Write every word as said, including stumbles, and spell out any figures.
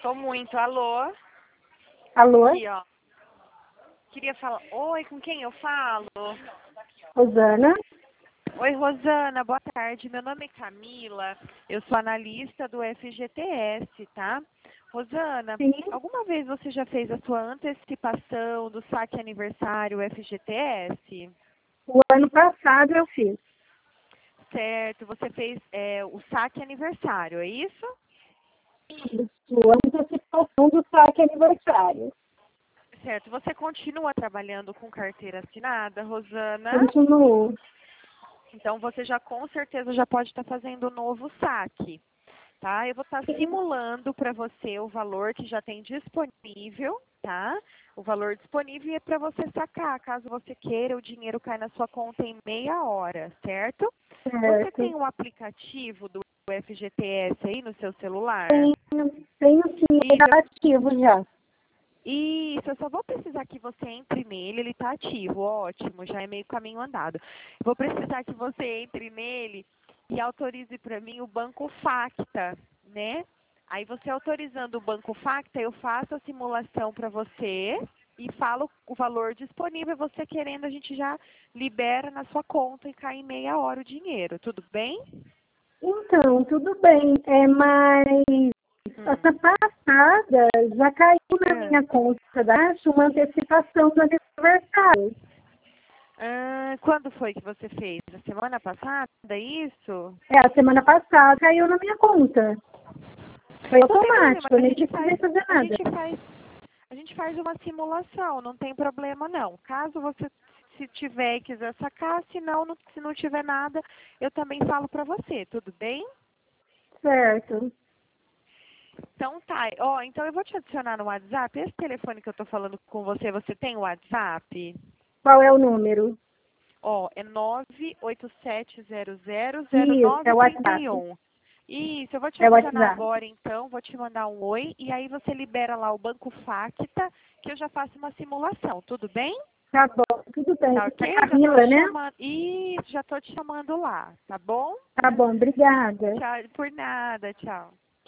Tô muito. Alô? Alô? Aqui, ó. Queria falar. Oi, com quem eu falo? Rosana? Oi, Rosana, boa tarde. Meu nome é Camila. Eu sou analista do F G T S, tá? Rosana, Sim. alguma vez você já fez a sua antecipação do saque aniversário F G T S? O ano passado eu fiz. Certo, você fez é, o saque aniversário, é isso? Isso, antecipação do saque aniversário. Certo, você continua trabalhando com carteira assinada, Rosana? Continuo. Então você já com certeza já pode estar fazendo o novo saque, tá? Eu vou estar simulando para você o valor que já tem disponível, tá? O valor disponível é para você sacar, caso você queira, o dinheiro cai na sua conta em meia hora, certo? Você Certo. tem um aplicativo do F G T S aí no seu celular? Tenho, tenho sim, ele Isso, tá ativo já. Isso, eu só vou precisar que você entre nele, ele está ativo, ótimo, já é meio caminho andado. Vou precisar que você entre nele e autorize para mim o Banco Facta, né? Aí você autorizando o Banco Facta, eu faço a simulação para você e falo o valor disponível, você querendo, a gente já libera na sua conta e cai em meia hora o dinheiro, tudo bem? Então, tudo bem, é, mas Hum. essa passada já caiu na Ah. minha conta da uma antecipação do aniversário. Ah, quando foi que você fez? Na semana passada, é isso? É, a semana passada caiu na minha conta. Foi Não tem problema, automático, eu a nem gente precisei faz, fazer a nada. gente faz, a gente faz uma simulação, não tem problema não. Caso você se tiver e quiser sacar, se não, não- se não tiver nada, eu também falo pra você, tudo bem? Certo. Então tá, ó, então eu vou te adicionar no WhatsApp. Esse telefone que eu tô falando com você, você tem o WhatsApp? Qual é o número? Ó, é nove oito sete zero zero zero Isso, é nove o três WhatsApp. um. Isso, eu vou te É o adicionar WhatsApp. agora então, vou te mandar um oi e aí você libera lá o Banco Facta, que eu já faço uma simulação, tudo bem? Tá bom, tudo bem. Tá É ok? Já tô Camila, te né? chamando. Isso, já tô te chamando lá, tá bom? Tá bom, obrigada. Tchau, por nada, tchau.